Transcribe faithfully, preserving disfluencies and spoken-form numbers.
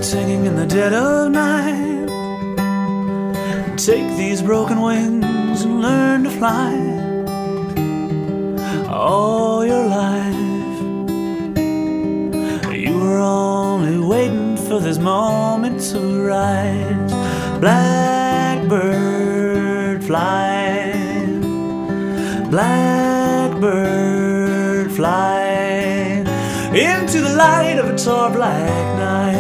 singing in the dead of night. Take these broken wings and learn to fly. All your life you were only waiting for this moment to rise. Blackbird fly, blackbird fly into the light of a tall black night.